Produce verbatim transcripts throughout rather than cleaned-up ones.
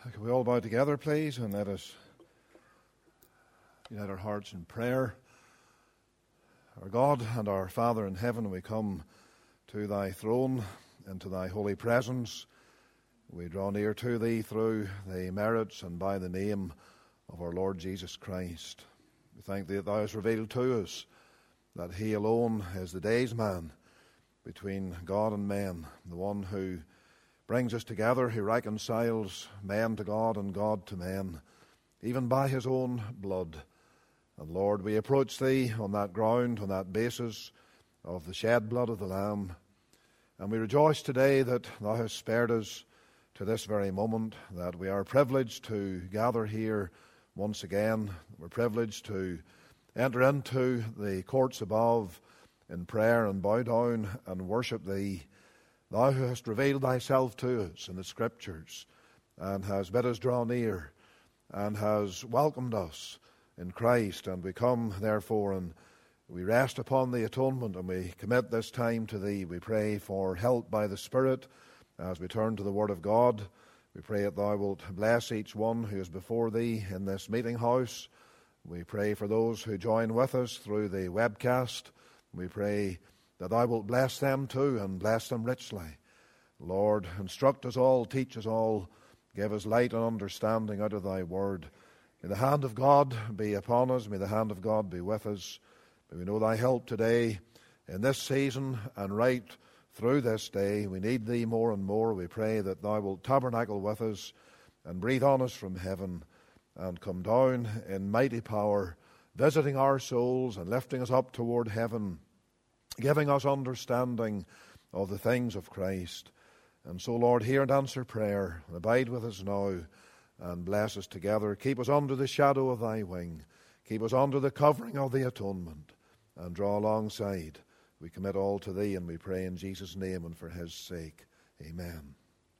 Can we all bow together, please, and let us unite our hearts in prayer. Our God and our Father in heaven, we come to thy throne and to thy holy presence. We draw near to thee through the merits and by the name of our Lord Jesus Christ. We thank thee that thou hast revealed to us that he alone is the days man between God and men, the one who brings us together, who reconciles men to God and God to men, even by his own blood. And Lord, we approach thee on that ground, on that basis of the shed blood of the Lamb. And we rejoice today that thou hast spared us to this very moment, that we are privileged to gather here once again. We're privileged to enter into the courts above in prayer and bow down and worship thee. Thou who hast revealed thyself to us in the Scriptures and has bid us draw near and has welcomed us in Christ. And we come, therefore, and we rest upon the atonement and we commit this time to thee. We pray for help by the Spirit as we turn to the Word of God. We pray that thou wilt bless each one who is before thee in this meeting house. We pray for those who join with us through the webcast. We pray that thou wilt bless them too and bless them richly. Lord, instruct us all, teach us all, give us light and understanding out of thy word. May the hand of God be upon us, may the hand of God be with us. May we know thy help today in this season and right through this day. We need thee more and more. We pray that thou wilt tabernacle with us and breathe on us from heaven and come down in mighty power, visiting our souls and lifting us up toward heaven, giving us understanding of the things of Christ. And so, Lord, hear and answer prayer, and abide with us now, and bless us together. Keep us under the shadow of thy wing. Keep us under the covering of the atonement, and draw alongside. We commit all to thee, and we pray in Jesus' name and for his sake. Amen.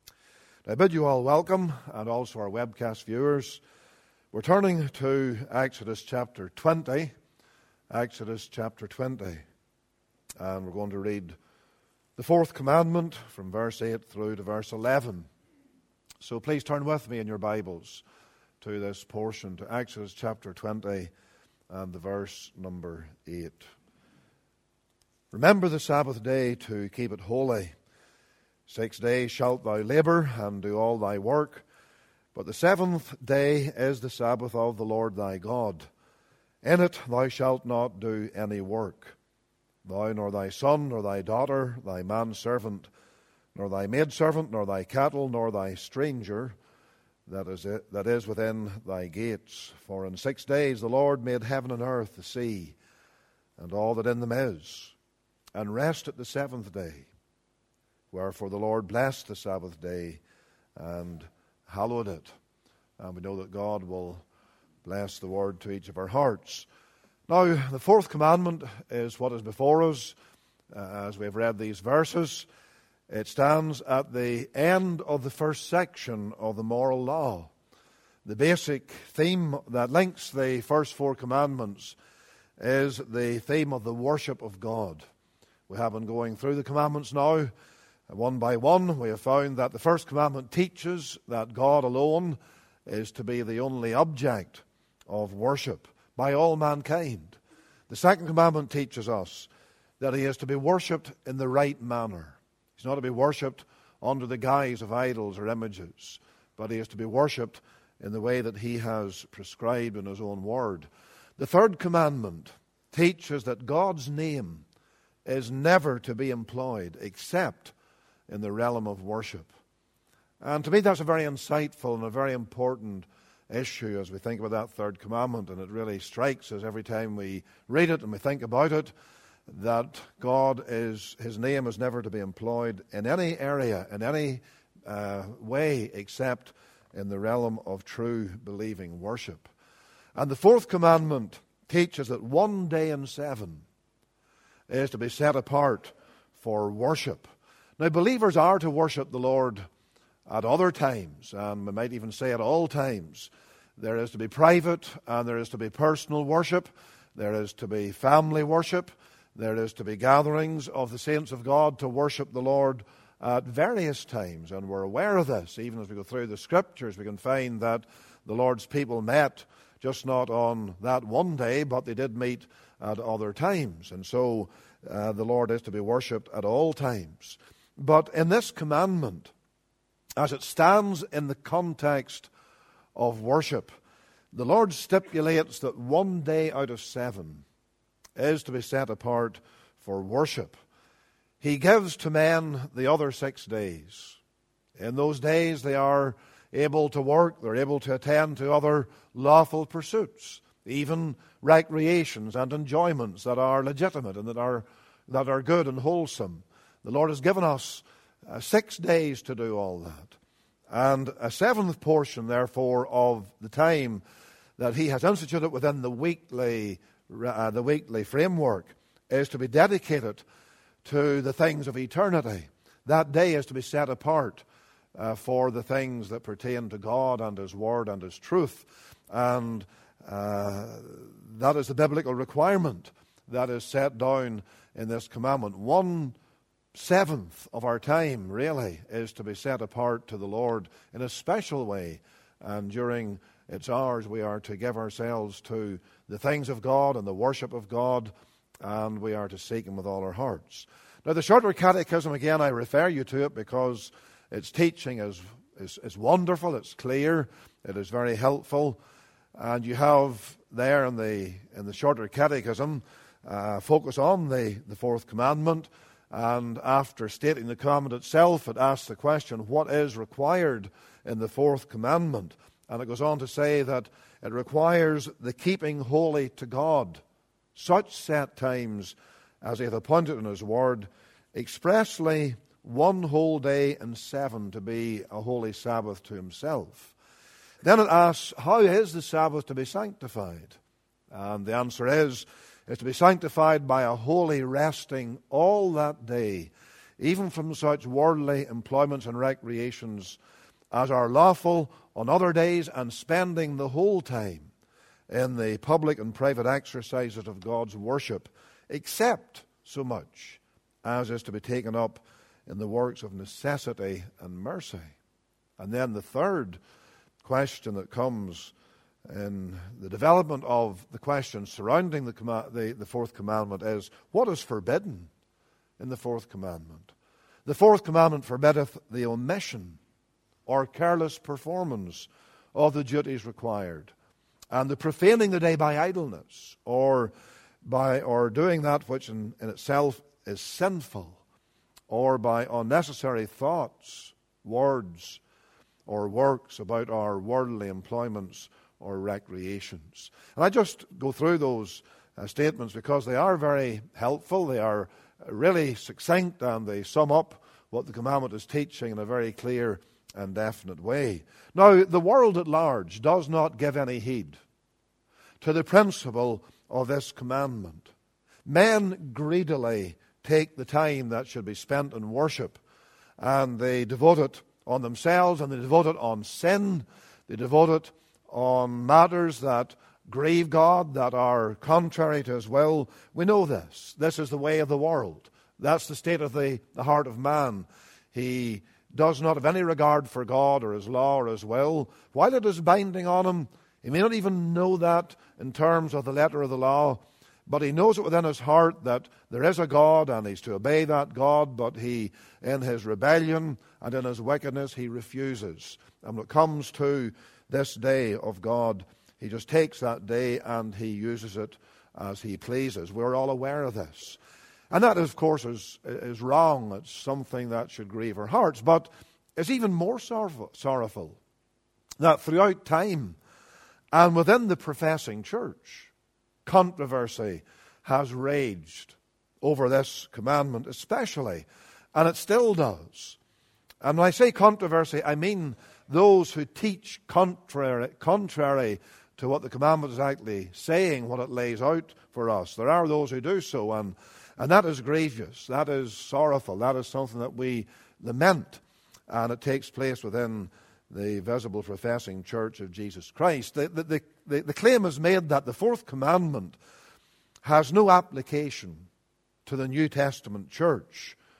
I bid you all welcome, and also our webcast viewers. We're turning to Exodus chapter twenty. Exodus chapter twenty. And we're going to read the fourth commandment from verse eight through to verse eleven. So please turn with me in your Bibles to this portion, to Exodus chapter twenty and the verse number eight. Remember the Sabbath day to keep it holy. Six days shalt thou labor and do all thy work, but the seventh day is the Sabbath of the Lord thy God. In it thou shalt not do any work. Thou, nor thy son, nor thy daughter, thy manservant, nor thy maidservant, nor thy cattle, nor thy stranger, that is, it, that is within thy gates. For in six days the Lord made heaven and earth, the sea, and all that in them is, and rested the seventh day. Wherefore the Lord blessed the Sabbath day and hallowed it. And we know that God will bless the word to each of our hearts. Now, the fourth commandment is what is before us uh, as we have read these verses. It stands at the end of the first section of the moral law. The basic theme that links the first four commandments is the theme of the worship of God. We have been going through the commandments now, one by one. We have found that the first commandment teaches that God alone is to be the only object of worship by all mankind. The second commandment teaches us that he is to be worshipped in the right manner. He's not to be worshipped under the guise of idols or images, but he is to be worshipped in the way that he has prescribed in his own word. The third commandment teaches that God's name is never to be employed except in the realm of worship. And to me that's a very insightful and a very important issue as we think about that third commandment, and it really strikes us every time we read it and we think about it that God is, his name is never to be employed in any area, in any uh, way except in the realm of true believing worship. And the fourth commandment teaches that one day in seven is to be set apart for worship. Now, believers are to worship the Lord at other times, and we might even say at all times. There is to be private and there is to be personal worship. There is to be family worship. There is to be gatherings of the saints of God to worship the Lord at various times, and we're aware of this. Even as we go through the Scriptures, we can find that the Lord's people met just not on that one day, but they did meet at other times. And so uh, the Lord is to be worshipped at all times. But in this commandment, as it stands in the context of worship, the Lord stipulates that one day out of seven is to be set apart for worship. He gives to men the other six days. In those days they are able to work, they're able to attend to other lawful pursuits, even recreations and enjoyments that are legitimate and that are, that are good and wholesome. The Lord has given us uh, six days to do all that. And a seventh portion, therefore, of the time that He has instituted within the weekly, uh, the weekly framework is to be dedicated to the things of eternity. That day is to be set apart uh, for the things that pertain to God and His Word and His truth. And uh, that is the biblical requirement that is set down in this commandment. One seventh of our time, really, is to be set apart to the Lord in a special way. And during its hours, we are to give ourselves to the things of God and the worship of God, and we are to seek Him with all our hearts. Now, the Shorter Catechism, again, I refer you to it because its teaching is, is, is wonderful, it's clear, it is very helpful. And you have there in the, in the Shorter Catechism, uh, focus on the, the fourth commandment. And after stating the commandment itself, it asks the question, what is required in the fourth commandment? And it goes on to say that it requires the keeping holy to God such set times as He hath appointed in His Word, expressly one whole day in seven to be a holy Sabbath to Himself. Then it asks, how is the Sabbath to be sanctified? And the answer is, is to be sanctified by a holy resting all that day, even from such worldly employments and recreations as are lawful on other days, and spending the whole time in the public and private exercises of God's worship, except so much as is to be taken up in the works of necessity and mercy. And then the third question that comes in the development of the questions surrounding the, comm- the, the fourth commandment is, what is forbidden in the fourth commandment? The fourth commandment forbiddeth the omission or careless performance of the duties required, and the profaning the day by idleness, or by or doing that which in, in itself is sinful, or by unnecessary thoughts, words, or works about our worldly employments or recreations. And I just go through those uh, statements because they are very helpful, they are really succinct, and they sum up what the commandment is teaching in a very clear and definite way. Now, the world at large does not give any heed to the principle of this commandment. Men greedily take the time that should be spent in worship, and they devote it on themselves, and they devote it on sin. They devote it on matters that grieve God, that are contrary to His will. We know this. This is the way of the world. That's the state of the, the heart of man. He does not have any regard for God or His law or His will. While it is binding on him, he may not even know that in terms of the letter of the law, but he knows it within his heart that there is a God and he's to obey that God, but he, in his rebellion and in his wickedness, he refuses. And when it comes to this day of God, he just takes that day and he uses it as he pleases. We're all aware of this. And that, of course, is, is wrong. It's something that should grieve our hearts. But it's even more sorrowful, sorrowful that throughout time and within the professing church, controversy has raged over this commandment especially, and it still does. And when I say controversy, I mean those who teach contrary, contrary to what the commandment is actually saying, what it lays out for us. There are those who do so, and, and that is grievous, that is sorrowful, that is something that we lament, and it takes place within the visible professing church of Jesus Christ. The, the, the, the claim is made that the fourth commandment has no application to the New Testament church.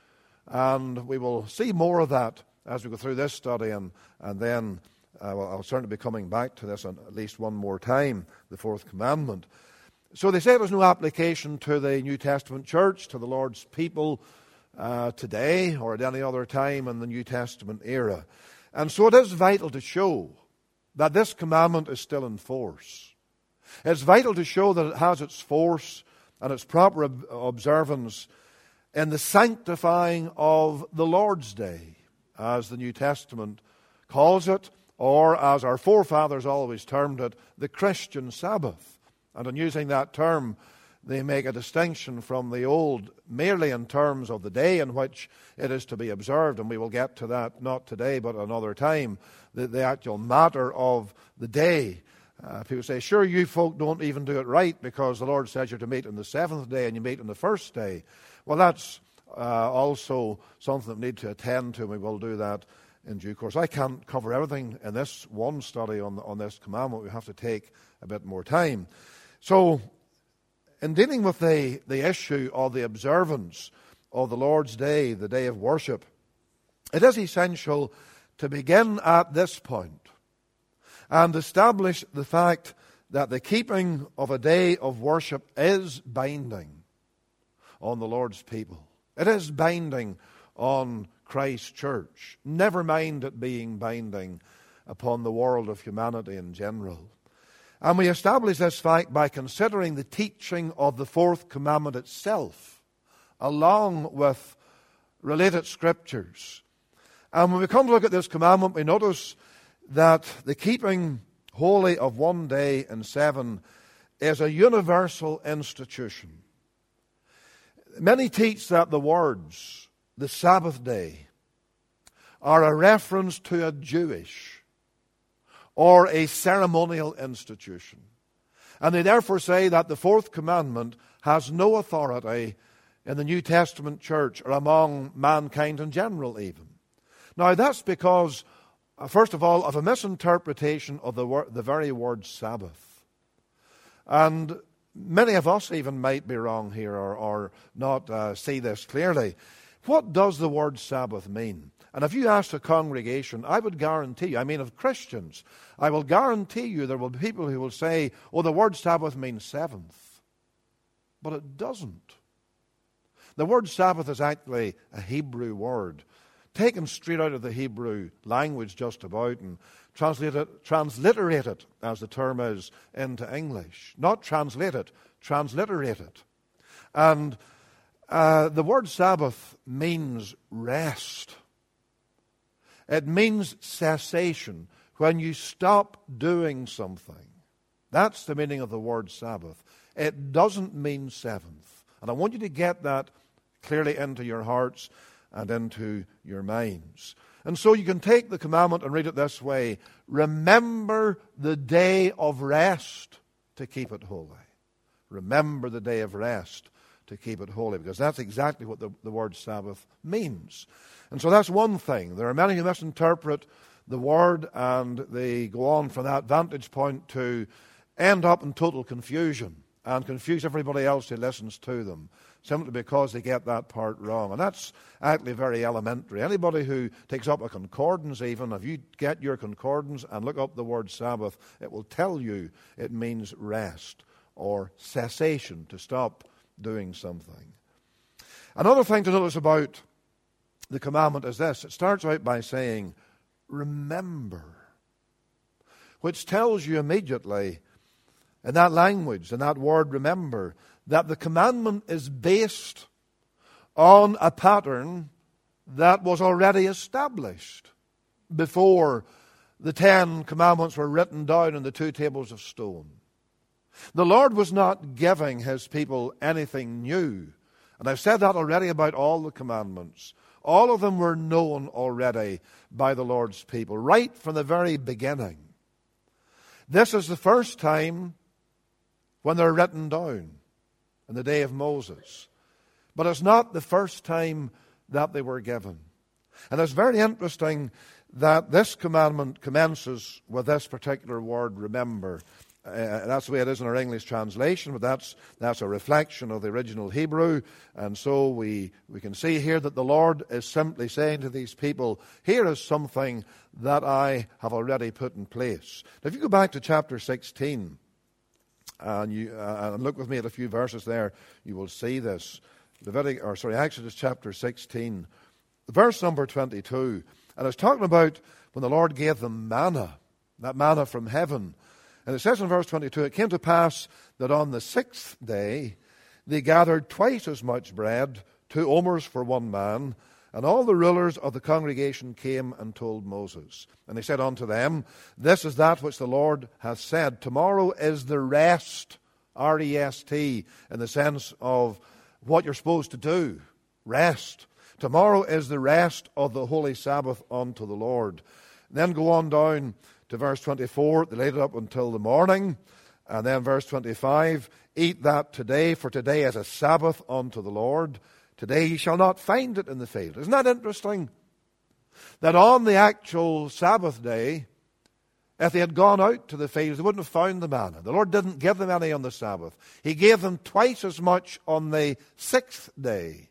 And we will see more of that as we go through this study, and, and then uh, well, I'll certainly be coming back to this on at least one more time, the fourth commandment. So they say there's no application to the New Testament church, to the Lord's people uh, today or at any other time in the New Testament era. And so it is vital to show that this commandment is still in force. It's vital to show that it has its force and its proper ob- observance in the sanctifying of the Lord's Day, as the New Testament calls it, or as our forefathers always termed it, the Christian Sabbath. And in using that term, they make a distinction from the old merely in terms of the day in which it is to be observed, and we will get to that not today but another time, the, the actual matter of the day. Uh, people say, sure, you folk don't even do it right because the Lord says you're to meet on the seventh day and you meet on the first day. Well, that's uh, also something that we need to attend to, and we will do that in due course. I can't cover everything in this one study on, on this commandment. We have to take a bit more time. So, in dealing with the, the issue of the observance of the Lord's Day, the day of worship, it is essential to begin at this point and establish the fact that the keeping of a day of worship is binding on the Lord's people. It is binding on Christ's church. Never mind it being binding upon the world of humanity in general. And we establish this fact by considering the teaching of the fourth commandment itself, along with related scriptures. And when we come to look at this commandment, we notice that the keeping holy of one day in seven is a universal institution. Many teach that the words, the Sabbath day, are a reference to a Jewish or a ceremonial institution. And they therefore say that the fourth commandment has no authority in the New Testament church or among mankind in general even. Now that's because, uh, first of all, of a misinterpretation of the, wor- the very word Sabbath. And many of us even might be wrong here or, or not uh, see this clearly. What does the word Sabbath mean? And if you ask a congregation, I would guarantee you, I mean of Christians, I will guarantee you there will be people who will say, oh, the word Sabbath means seventh. But it doesn't. The word Sabbath is actually a Hebrew word, taken straight out of the Hebrew language just about and translated, transliterated, as the term is, into English. Not translated, transliterated. And uh, the word Sabbath means rest. It means cessation, when you stop doing something. That's the meaning of the word Sabbath. It doesn't mean seventh. And I want you to get that clearly into your hearts and into your minds. And so you can take the commandment and read it this way: remember the day of rest to keep it holy. Remember the day of rest to keep it holy, because that's exactly what the, the word Sabbath means. And so that's one thing. There are many who misinterpret the word, and they go on from that vantage point to end up in total confusion and confuse everybody else who listens to them, simply because they get that part wrong. And that's actually very elementary. Anybody who takes up a concordance even, if you get your concordance and look up the word Sabbath, it will tell you it means rest or cessation, to stop doing something. Another thing to notice about the commandment is this. It starts out by saying, remember, which tells you immediately in that language, in that word remember, that the commandment is based on a pattern that was already established before the Ten Commandments were written down on the two tables of stone. The Lord was not giving His people anything new. And I've said that already about all the commandments. All of them were known already by the Lord's people, right from the very beginning. This is the first time when they're written down, in the day of Moses. But it's not the first time that they were given. And it's very interesting that this commandment commences with this particular word, remember. Uh, that's the way it is in our English translation, but that's that's a reflection of the original Hebrew. And so we, we can see here that the Lord is simply saying to these people, here is something that I have already put in place. Now, if you go back to chapter sixteen, and you uh, and look with me at a few verses there, you will see this. Leviticus, or sorry, Exodus chapter sixteen, verse number twenty-two. And it's talking about when the Lord gave them manna, that manna from heaven. And it says in verse twenty-two, it came to pass that on the sixth day they gathered twice as much bread, two omers for one man, and all the rulers of the congregation came and told Moses. And he said unto them, this is that which the Lord hath said. Tomorrow is the rest, R E S T, in the sense of what you're supposed to do. Rest. Tomorrow is the rest of the holy Sabbath unto the Lord. And then go on down to verse twenty-four, they laid it up until the morning. And then verse twenty-five, eat that today, for today is a Sabbath unto the Lord. Today ye shall not find it in the field. Isn't that interesting? That on the actual Sabbath day, if they had gone out to the fields, they wouldn't have found the manna. The Lord didn't give them any on the Sabbath. He gave them twice as much on the sixth day.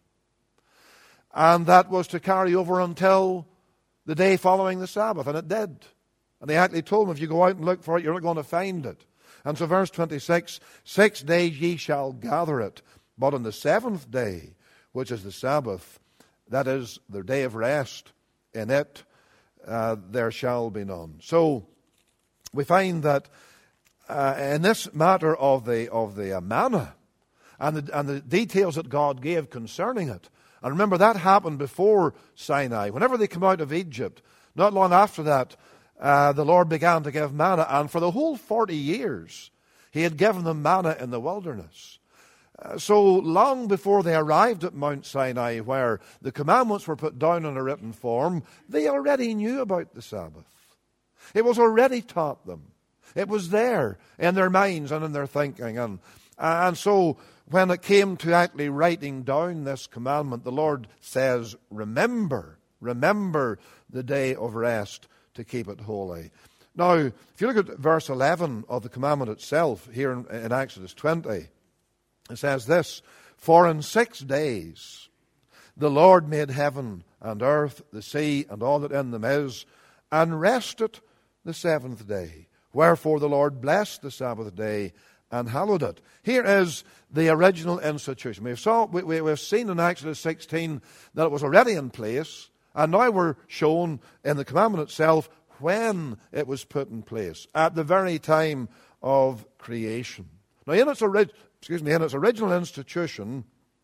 And that was to carry over until the day following the Sabbath, and it did. And they actually told them, if you go out and look for it, you're not going to find it. And so verse twenty-six, six days ye shall gather it, but on the seventh day, which is the Sabbath, that is the day of rest, in it uh, there shall be none. So we find that uh, in this matter of the of the uh, manna and the, and the details that God gave concerning it, and remember that happened before Sinai. Whenever they come out of Egypt, not long after that, Uh, the Lord began to give manna, and for the whole forty years, He had given them manna in the wilderness. Uh, so long before they arrived at Mount Sinai, where the commandments were put down in a written form, they already knew about the Sabbath. It was already taught them. It was there in their minds and in their thinking. And, and so when it came to actually writing down this commandment, the Lord says, remember, remember the day of rest, to keep it holy. Now, if you look at verse eleven of the commandment itself, here in, in Exodus twenty, it says this, for in six days the Lord made heaven and earth, the sea, and all that in them is, and rested the seventh day. Wherefore the Lord blessed the Sabbath day and hallowed it. Here is the original institution. We've, saw, we, we, we've seen in Exodus sixteen that it was already in place, and now we're shown in the commandment itself when it was put in place, at the very time of creation. Now, in its, ori- excuse me, in its original institution,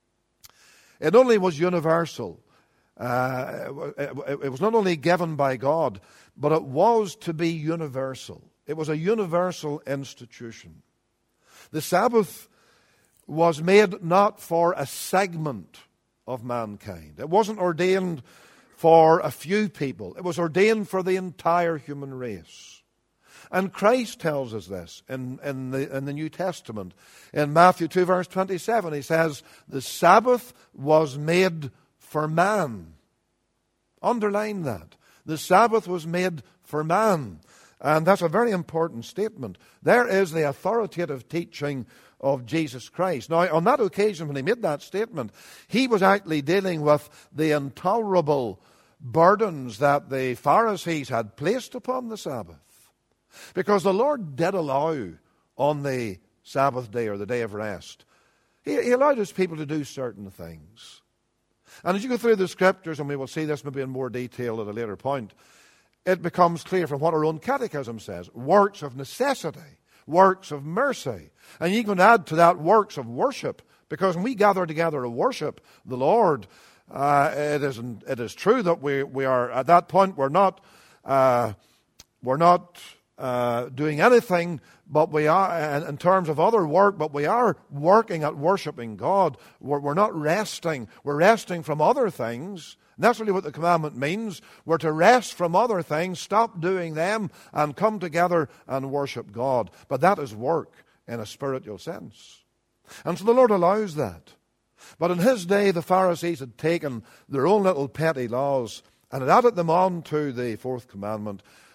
it not only was universal, uh, it, it, it was not only given by God, but it was to be universal. It was a universal institution. The Sabbath was made not for a segment of mankind. It wasn't ordained for a few people. It was ordained for the entire human race. And Christ tells us this in, in, the, in the New Testament. In Matthew two, verse twenty-seven, He says, the Sabbath was made for man. Underline that. The Sabbath was made for man. And that's a very important statement. There is the authoritative teaching of Jesus Christ. Now, on that occasion when He made that statement, He was actually dealing with the intolerable burdens that the Pharisees had placed upon the Sabbath. Because the Lord did allow on the Sabbath day or the day of rest, He, he allowed His people to do certain things. And as you go through the Scriptures, and we will see this maybe in more detail at a later point, it becomes clear from what our own catechism says. Works of necessity, works of mercy. And you can add to that works of worship, because when we gather together to worship the Lord, uh, it, is, it is true that we, we are, at that point, we're not, uh, we're not uh, doing anything, but we are, in, in terms of other work, but we are working at worshiping God. We're, we're not resting. We're resting from other things. And that's really what the commandment means. We're to rest from other things, stop doing them, and come together and worship God. But that is work in a spiritual sense. And so the Lord allows that. But in His day, the Pharisees had taken their own little petty laws and had added them on to the fourth commandment,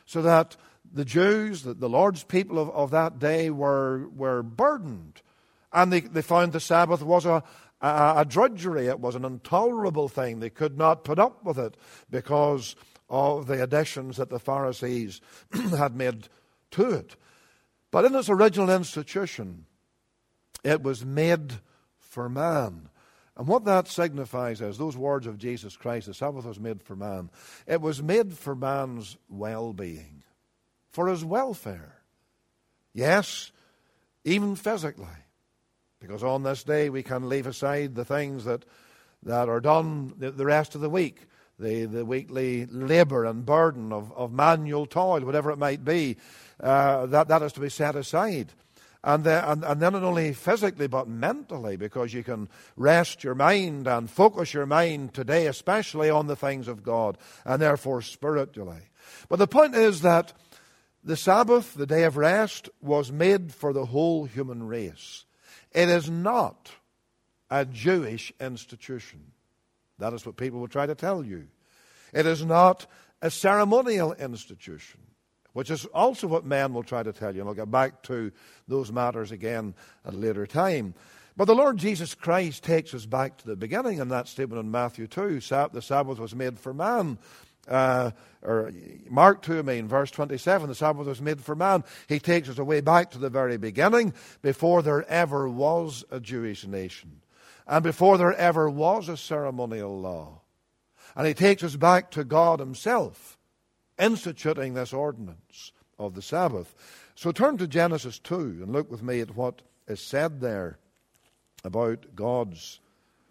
So that the Jews, the, the Lord's people of, of that day were, were burdened. And they, they found the Sabbath was a, a, a drudgery. It was an intolerable thing. They could not put up with it because of the additions that the Pharisees had made to it. But in its original institution, it was made for man. And what that signifies is, those words of Jesus Christ, the Sabbath was made for man. It was made for man's well-being, for his welfare. Yes, even physically. Because on this day we can leave aside the things that, that are done the, the rest of the week. The, the weekly labor and burden of, of manual toil, whatever it might be, uh, that, that is to be set aside. And, the, and, and then not only physically but mentally, because you can rest your mind and focus your mind today, especially on the things of God, and therefore spiritually. But the point is that the Sabbath, the day of rest, was made for the whole human race. It is not a Jewish institution. That is what people will try to tell you. It is not a ceremonial institution, which is also what men will try to tell you. And I'll get back to those matters again at a later time. But the Lord Jesus Christ takes us back to the beginning in that statement in Matthew two. The Sabbath was made for man. Uh, or Mark two, I mean, verse twenty-seven, the Sabbath was made for man. He takes us away back to the very beginning, before there ever was a Jewish nation. And before there ever was a ceremonial law. And he takes us back to God himself, instituting this ordinance of the Sabbath. So turn to Genesis two and look with me at what is said there about God's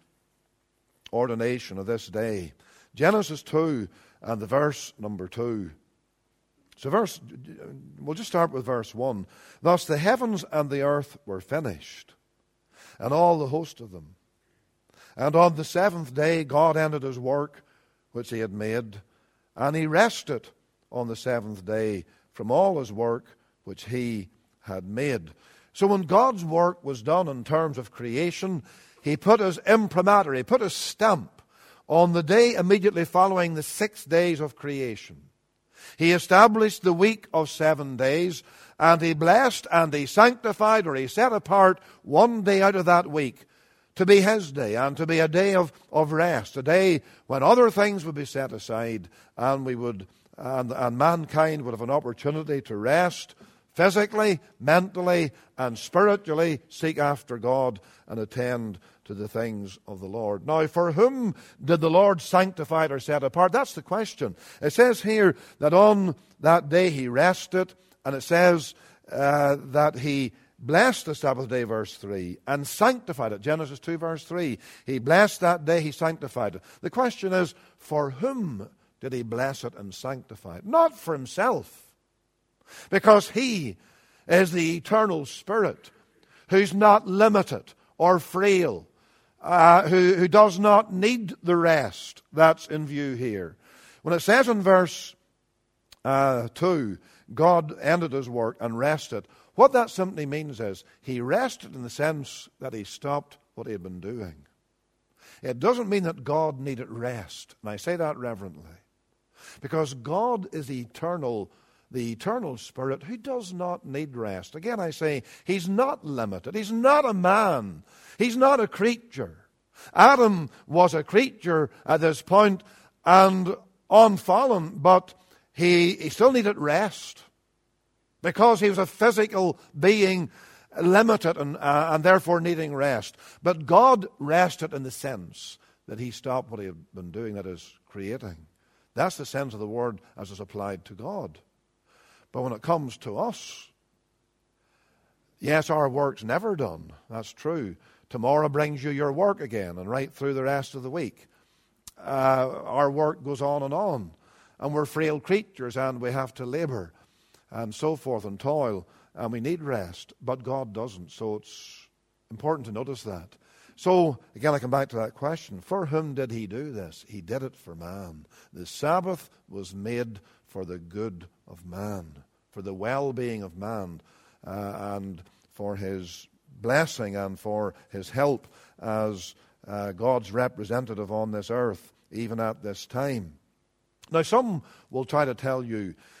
ordination of this day. Genesis two and the verse number two. So verse, we'll just start with verse one. Thus the heavens and the earth were finished, and all the host of them. And on the seventh day God ended his work which he had made, and he rested on the seventh day from all his work which he had made. So when God's work was done in terms of creation, he put his imprimatur, he put his stamp on the day immediately following the six days of creation. He established the week of seven days, and he blessed and he sanctified, or he set apart one day out of that week to be his day, and to be a day of, of rest, a day when other things would be set aside, and we would and, and mankind would have an opportunity to rest physically, mentally, and spiritually, seek after God and attend to the things of the Lord. Now, for whom did the Lord sanctify or set apart? That's the question. It says here that on that day he rested, and it says uh, that he blessed the Sabbath day, verse three, and sanctified it. Genesis two, verse three. He blessed that day, he sanctified it. The question is, for whom did he bless it and sanctify it? Not for himself, because he is the eternal Spirit who's not limited or frail, uh, who, who does not need the rest that's in view here. When it says in verse uh, two, God ended his work and rested, what that simply means is he rested in the sense that he stopped what he had been doing. It doesn't mean that God needed rest, and I say that reverently, because God is the eternal, the eternal Spirit who does not need rest. Again, I say, he's not limited. He's not a man. He's not a creature. Adam was a creature at this point and unfallen, but he, he still needed rest, because he was a physical being, limited and, uh, and therefore needing rest. But God rested in the sense that he stopped what he had been doing, that is, creating. That's the sense of the word as it's applied to God. But when it comes to us, yes, our work's never done. That's true. Tomorrow brings you your work again, and right through the rest of the week. Uh, our work goes on and on. And we're frail creatures, and we have to labor and so forth, and toil, and we need rest, but God doesn't. So it's important to notice that. So, again, I come back to that question. For whom did he do this? He did it for man. The Sabbath was made for the good of man, for the well-being of man, uh, and for his blessing and for his help as uh, God's representative on this earth, even at this time. Now, some will try to tell you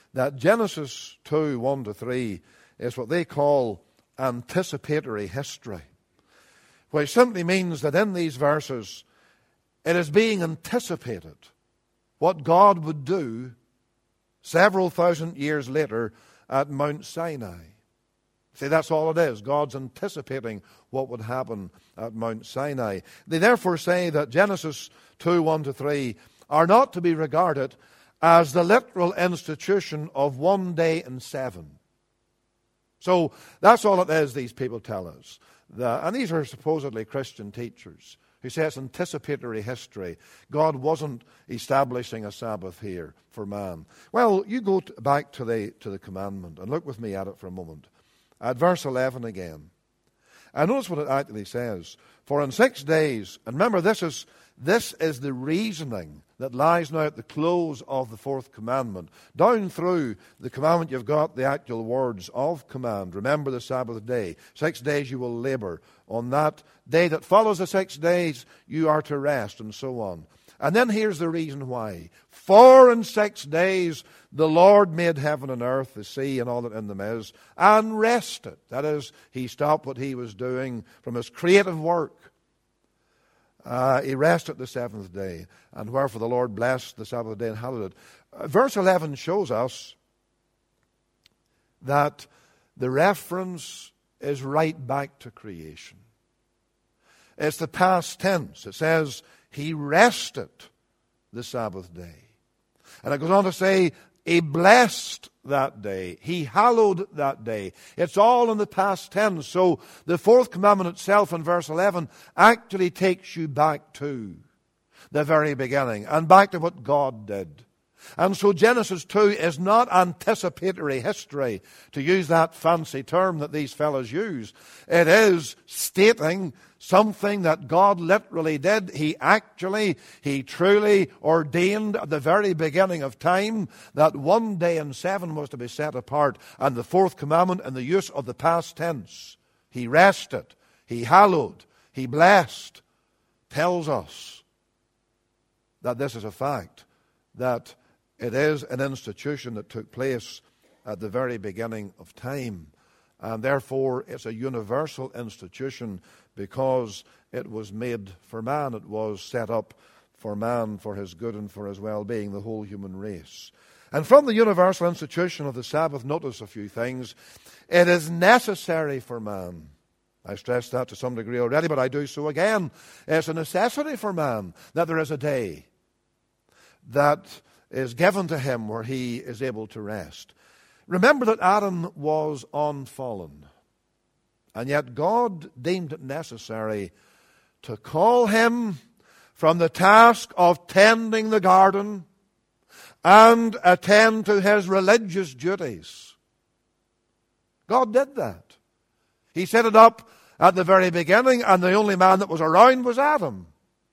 that Genesis two, one to three is what they call anticipatory history, which simply means that in these verses it is being anticipated what God would do several thousand years later at Mount Sinai. See, that's all it is. God's anticipating what would happen at Mount Sinai. They therefore say that Genesis two, one to three are not to be regarded as the literal institution of one day in seven. So that's all it is, these people tell us. The, and these are supposedly Christian teachers who say it's anticipatory history. God wasn't establishing a Sabbath here for man. Well, you go to, back to the, to the commandment and look with me at it for a moment. At verse eleven again. And notice what it actually says. For in six days, and remember this is, this is the reasoning that lies now at the close of the fourth commandment. Down through the commandment you've got the actual words of command. Remember the Sabbath day. Six days you will labor. On that day that follows the six days you are to rest, and so on. And then here's the reason why. For in six days the Lord made heaven and earth, the sea and all that in them is, and rested. That is, he stopped what he was doing from his creative work. Uh, he rested the seventh day, and wherefore the Lord blessed the Sabbath day and hallowed it. Uh, verse eleven shows us that the reference is right back to creation. It's the past tense. It says, he rested the Sabbath day. And it goes on to say, he blessed that day. He hallowed that day. It's all in the past tense. So the fourth commandment itself in verse eleven actually takes you back to the very beginning and back to what God did. And so Genesis two is not anticipatory history, to use that fancy term that these fellows use. It is stating something that God literally did. He actually, He truly ordained at the very beginning of time that one day in seven was to be set apart. And the fourth commandment in the use of the past tense, He rested, He hallowed, He blessed, tells us that this is a fact, that it is an institution that took place at the very beginning of time. And therefore, it's a universal institution because it was made for man. It was set up for man, for his good and for his well-being, the whole human race. And from the universal institution of the Sabbath, notice a few things. It is necessary for man. I stressed that to some degree already, but I do so again. It's a necessity for man that there is a day that is given to him where he is able to rest. Remember that Adam was unfallen, and yet God deemed it necessary to call him from the task of tending the garden and attend to his religious duties. God did that. He set it up at the very beginning, and the only man that was around was Adam.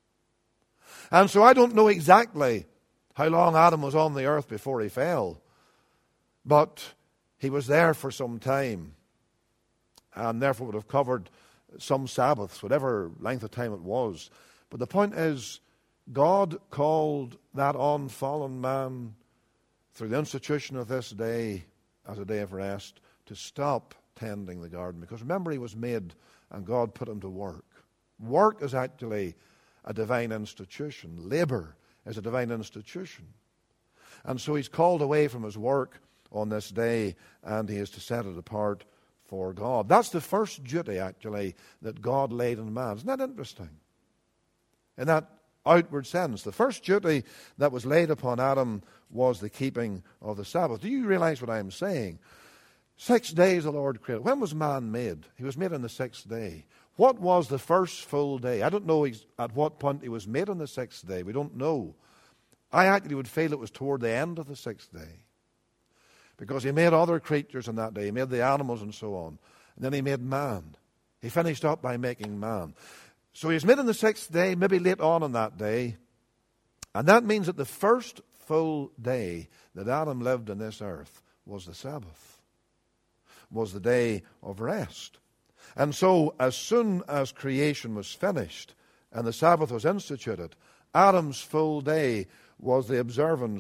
And so I don't know exactly how long Adam was on the earth before he fell, but he was there for some time, and therefore would have covered some Sabbaths, whatever length of time it was. But the point is, God called that unfallen man through the institution of this day as a day of rest to stop tending the garden. Because remember, he was made and God put him to work. Work is actually a divine institution. Labor is a divine institution. And so he's called away from his work on this day, and he is to set it apart for God. That's the first duty, actually, that God laid on man. Isn't that interesting? In that outward sense, the first duty that was laid upon Adam was the keeping of the Sabbath. Do you realize what I'm saying? Six days the Lord created. When was man made? He was made on the sixth day. What was the first full day? I don't know at what point he was made on the sixth day. We don't know. I actually would feel it was toward the end of the sixth day, because he made other creatures on that day. He made the animals and so on. And then he made man. He finished up by making man. So he was made on the sixth day, maybe late on on that day. And that means that the first full day that Adam lived on this earth was the Sabbath, was the day of rest. And so as soon as creation was finished and the Sabbath was instituted, Adam's full day was the observance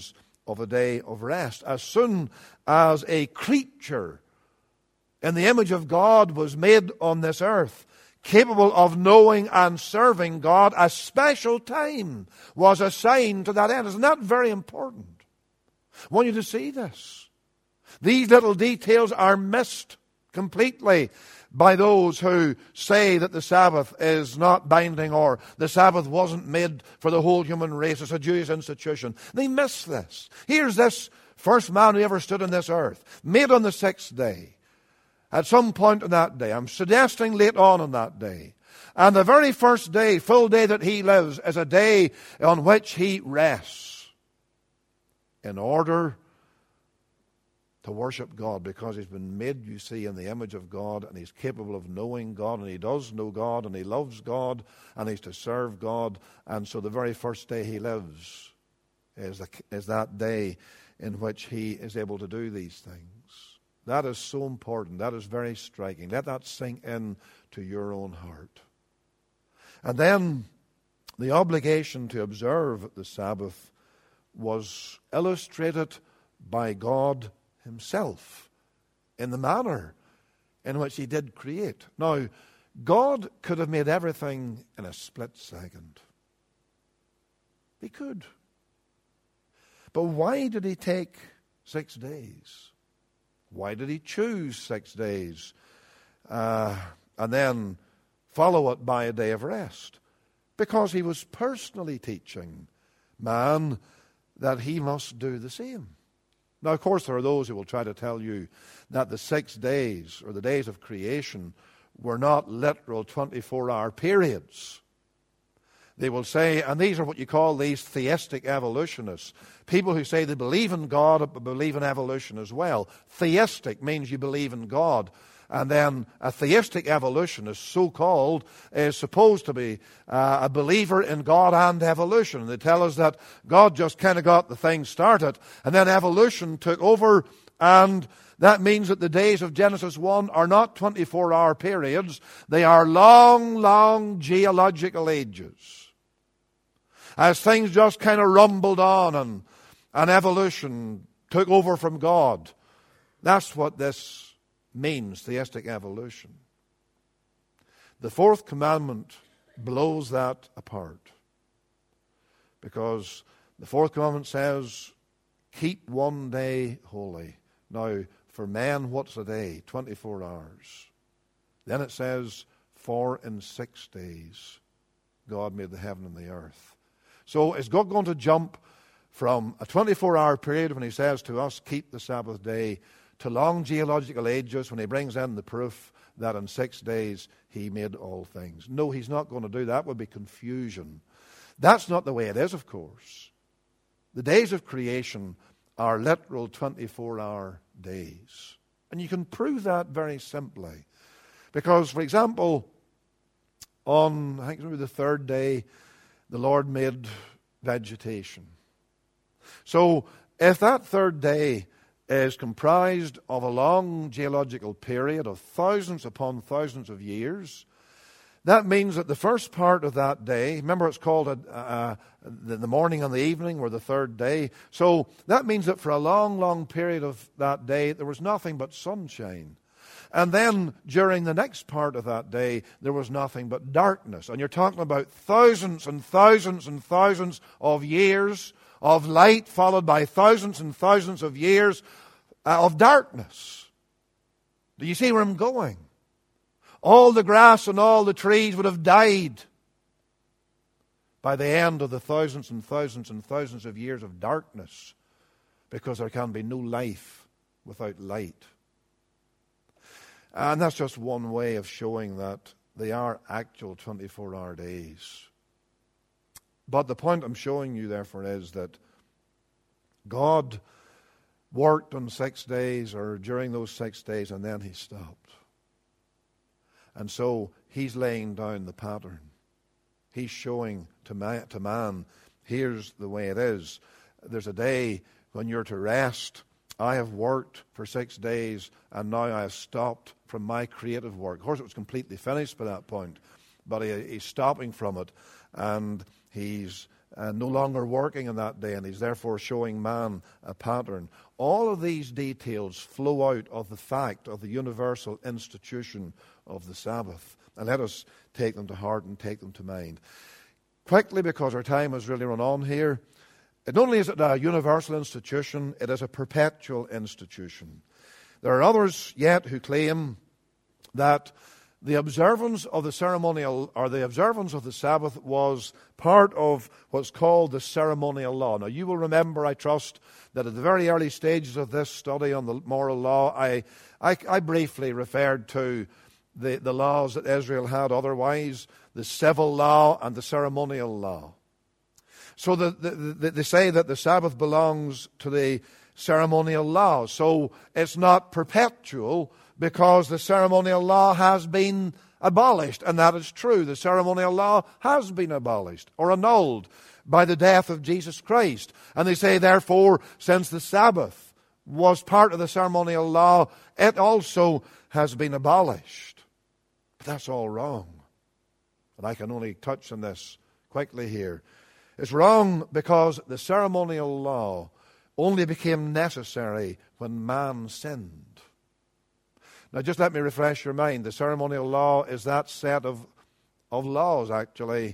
of a day of rest. As soon as a creature in the image of God was made on this earth, capable of knowing and serving God, a special time was assigned to that end. Isn't that very important? I want you to see this. These little details are missed completely by those who say that the Sabbath is not binding or the Sabbath wasn't made for the whole human race. It's a Jewish institution. They miss this. Here's this first man who ever stood on this earth, made on the sixth day. At some point in that day, I'm suggesting late on in that day, and the very first day, full day that he lives, is a day on which he rests in order to worship God, because he's been made, you see, in the image of God, and he's capable of knowing God, and he does know God, and he loves God, and he's to serve God. And so the very first day he lives is, the, is that day in which he is able to do these things. That is so important. That is very striking. Let that sink in to your own heart. And then the obligation to observe the Sabbath was illustrated by God himself in the manner in which he did create. Now, God could have made everything in a split second. He could. But why did he take six days? Why did he choose six days uh, and then follow it by a day of rest? Because he was personally teaching man that he must do the same. Now, of course, there are those who will try to tell you that the six days, or the days of creation, were not literal twenty-four hour periods. They will say, and these are what you call these theistic evolutionists, people who say they believe in God but believe in evolution as well. Theistic means you believe in God. And then a theistic evolutionist, so-called, is supposed to be uh, a believer in God and evolution. They tell us that God just kind of got the thing started, and then evolution took over, and that means that the days of Genesis one are not twenty-four hour periods. They are long, long geological ages. As things just kind of rumbled on and, and evolution took over from God. That's what this means, theistic evolution. The fourth commandment blows that apart. Because the fourth commandment says, keep one day holy. Now, for men, what's a day? twenty-four hours. Then it says, for in six days God made the heaven and the earth. So is God going to jump from a twenty-four hour period when he says to us, keep the Sabbath day, to long geological ages when he brings in the proof that in six days he made all things? No, he's not going to do that. That would be confusion. That's not the way it is, of course. The days of creation are literal twenty-four hour days. And you can prove that very simply. Because, for example, on, I think it was the third day, the Lord made vegetation. So, if that third day is comprised of a long geological period of thousands upon thousands of years, that means that the first part of that day, remember it's called a, a, the, the morning and the evening, or the third day. So that means that for a long, long period of that day, there was nothing but sunshine. And then during the next part of that day, there was nothing but darkness. And you're talking about thousands and thousands and thousands of years of light, followed by thousands and thousands of years of darkness. Do you see where I'm going? All the grass and all the trees would have died by the end of the thousands and thousands and thousands of years of darkness, because there can be no life without light. And that's just one way of showing that they are actual twenty-four hour days. But the point I'm showing you, therefore, is that God worked on six days, or during those six days, and then he stopped. And so he's laying down the pattern. He's showing to man, to man, here's the way it is. There's a day when you're to rest. I have worked for six days, and now I have stopped from my creative work. Of course, it was completely finished by that point, but he, he's stopping from it, and he's uh, no longer working on that day, and he's therefore showing man a pattern. All of these details flow out of the fact of the universal institution of the Sabbath. And let us take them to heart and take them to mind. Quickly, because our time has really run on here, not only is it a universal institution, it is a perpetual institution. There are others yet who claim that the observance of the ceremonial, or the observance of the Sabbath, was part of what's called the ceremonial law. Now, you will remember, I trust, that at the very early stages of this study on the moral law, I, I, I briefly referred to the, the laws that Israel had otherwise, the civil law and the ceremonial law. So the, the, the, they say that the Sabbath belongs to the ceremonial law. So it's not perpetual, because the ceremonial law has been abolished. And that is true. The ceremonial law has been abolished or annulled by the death of Jesus Christ. And they say, therefore, since the Sabbath was part of the ceremonial law, it also has been abolished. But that's all wrong. And I can only touch on this quickly here. It's wrong because the ceremonial law only became necessary when man sinned. Now, just let me refresh your mind. The ceremonial law is that set of, of laws, actually,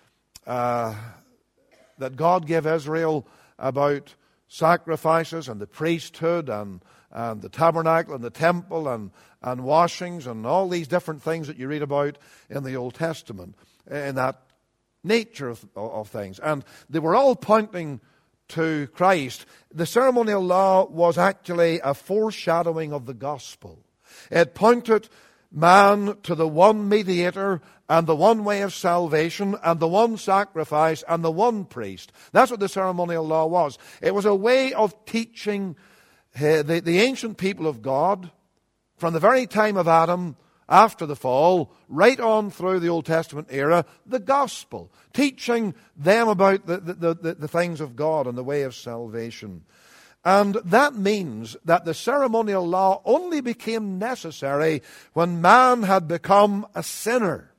uh, that God gave Israel about sacrifices and the priesthood and, and the tabernacle and the temple and, and washings and all these different things that you read about in the Old Testament, in that nature of, of things. And they were all pointing to Christ. The ceremonial law was actually a foreshadowing of the gospel. It pointed man to the one mediator and the one way of salvation and the one sacrifice and the one priest. That's what the ceremonial law was. It was a way of teaching uh, the, the ancient people of God from the very time of Adam after the fall, right on through the Old Testament era, the gospel, teaching them about the, the, the, the things of God and the way of salvation. And that means that the ceremonial law only became necessary when man had become a sinner.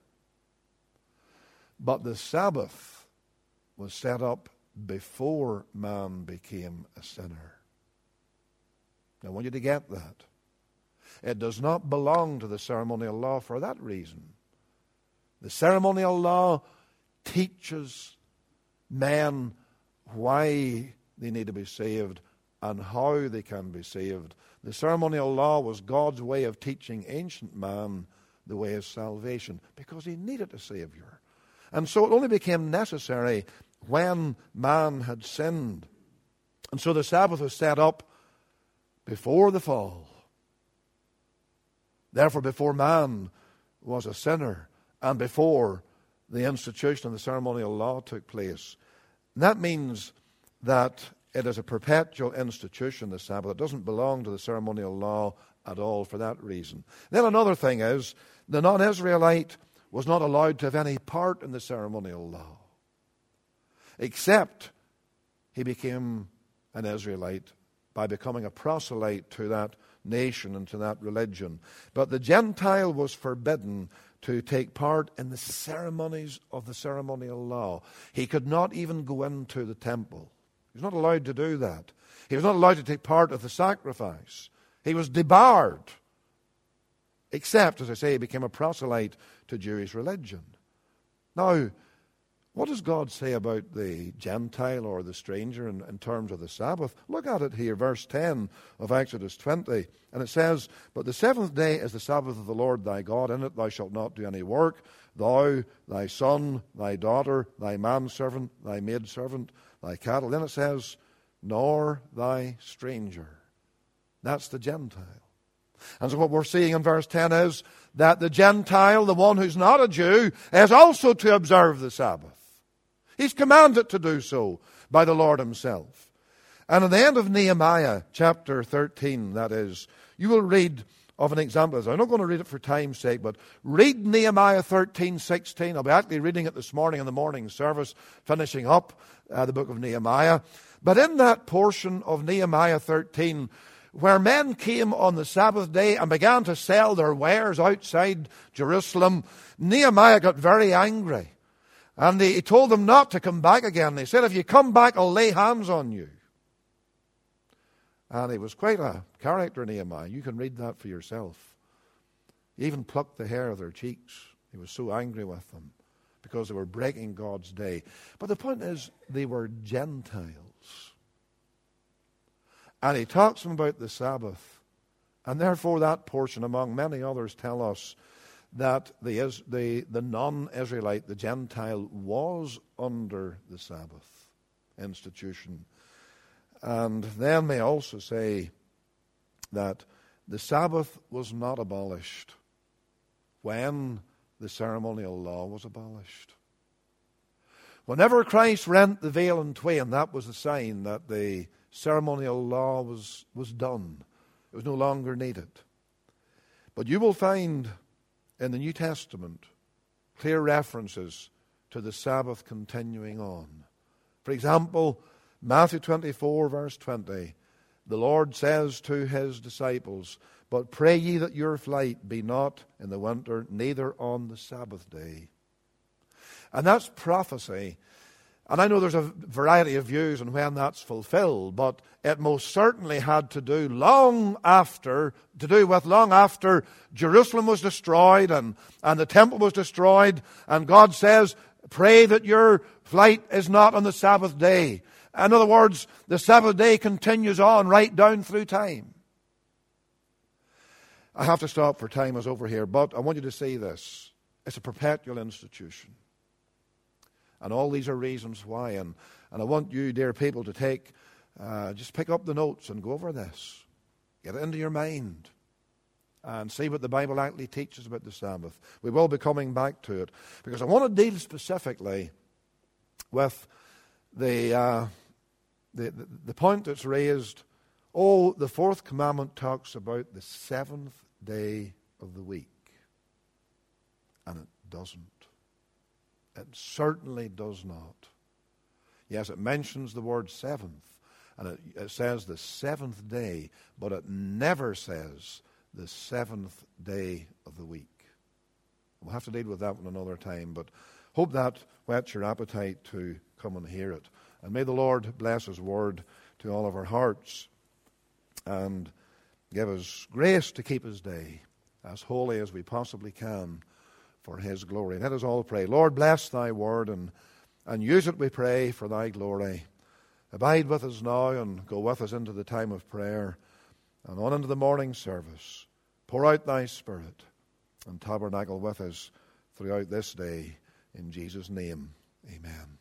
But the Sabbath was set up before man became a sinner. I want you to get that. It does not belong to the ceremonial law for that reason. The ceremonial law teaches men why they need to be saved and how they can be saved. The ceremonial law was God's way of teaching ancient man the way of salvation, because he needed a Savior. And so it only became necessary when man had sinned. And so the Sabbath was set up before the fall. Therefore, before man was a sinner and before the institution of the ceremonial law took place. And that means that it is a perpetual institution, the Sabbath. It doesn't belong to the ceremonial law at all for that reason. Then another thing is, the non-Israelite was not allowed to have any part in the ceremonial law, except he became an Israelite by becoming a proselyte to that nation and to that religion. But the Gentile was forbidden to take part in the ceremonies of the ceremonial law. He could not even go into the temple. He was not allowed to do that. He was not allowed to take part of the sacrifice. He was debarred. Except, as I say, he became a proselyte to Jewish religion. Now, what does God say about the Gentile or the stranger in, in terms of the Sabbath? Look at it here, verse ten of Exodus twenty. And it says, "But the seventh day is the Sabbath of the Lord thy God. In it thou shalt not do any work, thou, thy son, thy daughter, thy manservant, thy maidservant, thy cattle." Then it says, "nor thy stranger." That's the Gentile. And so what we're seeing in verse ten is that the Gentile, the one who's not a Jew, is also to observe the Sabbath. He's commanded to do so by the Lord himself. And at the end of Nehemiah chapter thirteen, that is, you will read of an example. I'm not going to read it for time's sake, but read Nehemiah thirteen sixteen. I'll be actually reading it this morning in the morning service, finishing up uh, the book of Nehemiah. But in that portion of Nehemiah thirteen, where men came on the Sabbath day and began to sell their wares outside Jerusalem, Nehemiah got very angry. And he, he told them not to come back again. He said, if you come back, I'll lay hands on you. And he was quite a character, Nehemiah. You can read that for yourself. He even plucked the hair of their cheeks. He was so angry with them because they were breaking God's day. But the point is, they were Gentiles. And he talks to them about the Sabbath. And therefore that portion, among many others, tell us that the, the, the non-Israelite, the Gentile, was under the Sabbath institution. And then they also say that the Sabbath was not abolished when the ceremonial law was abolished. Whenever Christ rent the veil in twain, that was the sign that the ceremonial law was, was done. It was no longer needed. But you will find in the New Testament clear references to the Sabbath continuing on. For example, Matthew twenty-four, verse twenty, the Lord says to his disciples, but pray ye that your flight be not in the winter, neither on the Sabbath day. And that's prophecy. And I know there's a variety of views on when that's fulfilled, but it most certainly had to do long after, to do with long after Jerusalem was destroyed and, and the temple was destroyed, and God says, pray that your flight is not on the Sabbath day. In other words, the Sabbath day continues on right down through time. I have to stop for time is over here, but I want you to see this. It's a perpetual institution. And all these are reasons why. And, and I want you, dear people, to take, uh, just pick up the notes and go over this. Get it into your mind. And see what the Bible actually teaches about the Sabbath. We will be coming back to it. Because I want to deal specifically with the, uh, the, the, the point that's raised. Oh, the fourth commandment talks about the seventh day of the week. And it doesn't. It certainly does not. Yes, it mentions the word seventh, and it, it says the seventh day, but it never says the seventh day of the week. We'll have to deal with that one another time, but hope that whets your appetite to come and hear it. And may the Lord bless his word to all of our hearts and give us grace to keep his day as holy as we possibly can for his glory. Let us all pray. Lord, bless thy word and, and use it, we pray, for thy glory. Abide with us now and go with us into the time of prayer and on into the morning service. Pour out thy Spirit and tabernacle with us throughout this day. In Jesus' name, amen.